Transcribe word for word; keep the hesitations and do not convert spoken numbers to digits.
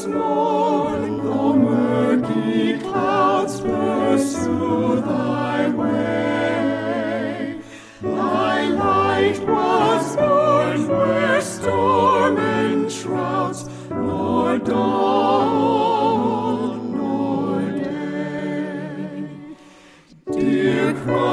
was morn, though murky clouds pursue thy way. Thy light was born where storm enshrouds, nor dawn nor day. Dear Christ,